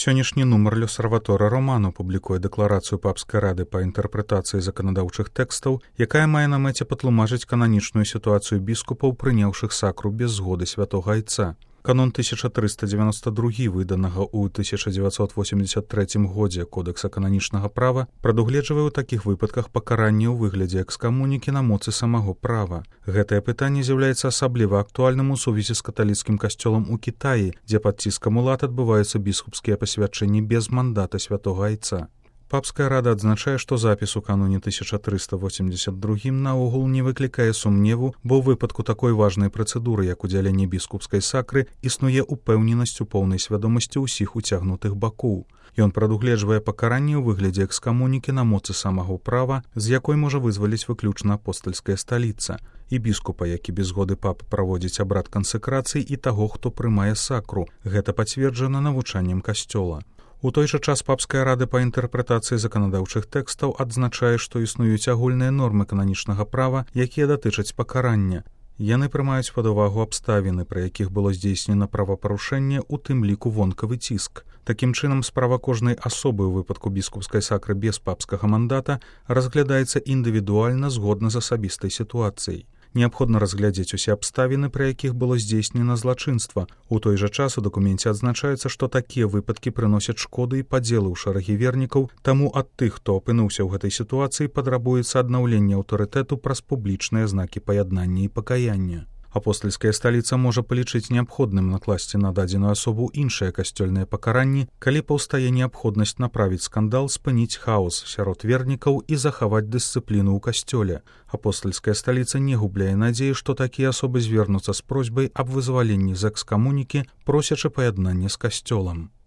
Сённяшні нумар «L'Osservatore Romano» публікуе дэкларацыю папскай рады па інтэрпрэтацыі заканадаўчых тэкстаў, якая мае на мэце патлумачыць кананічную сітуацыю біскупаў, прыняўшых сакру без згоды святога айца. Канон 1392, выданага ў 1983 годзе Кодекса кананічнага права, прадугледжвае ў такіх выпадках пакаранне ў выглядзе экскамунікі на моцы самого права. Гэтае пытанне з'яўляецца асабліва актуальным у сувязі з каталіцкім касцёлам у Кітаі, дзе пад ціскам улад адбываюцца біскупскія пасвячэнні без мандата святога айца. Папская рада адзначае, што запіс у каноне 1382 наогул не выклікае сумневу, бо ў выпадку такой важнай працэдуры, як удзяленне біскупскай сакры, існуе упэўненасць у поўнай свядомасці ўсіх уцягнутых бакоў. Ён прадугледжвае пакаранне ў выглядзе экскамунікі на моцы самага права, з якой можа вызваліць выключна апостальская сталіца, і біскупа, які без згоды папы праводзіць абрад кансэкрацыі, і таго, хто прымае сакру. Гэта пацверджана навучаннем касцёла. У той жа час папская рада па інтэрпрэтацыі заканадаўчых тэкстаў адзначае, што існуюць агульныя нормы кананічнага права, якія датычаць пакарання. Яны прымаюць пад увагу абставіны, пры якіх было здзейснена правапарушэнне, у тым ліку вонкавы ціск. Такім чынам, справа кожнай асобы ў выпадку біскупскай сакры без папскага мандата разглядаецца індывідуальна згодна з асабістай сітуацыяй. Неабходна разглядзець усе абставіны, пры якіх было здзейснена злачынства. У той жа час у дакуменце адзначаецца, што такія выпадкі прыносяць шкоды і падзелы ў шэрагі вернікаў, таму ад тых, хто апынуўся ў гэтай сітуацыі, патрабуецца аднаўленне аўтарытэту праз публічныя знакі паяднання і пакаяння. Апостальская сталіца можа палічыць неабходным накласці на дадзеную асобу іншыя касцёльныя пакаранні, калі паўстае неабходнасць направіць скандал, спыніць хаос сярод вернікаў і захаваць дысцыпліну ў касцёле. Апостальская сталіца не губляе надзеі, што такія асобы звернуцца з просьбай аб вызваленні з экскамунікі, просячы паяднання з касцёлам.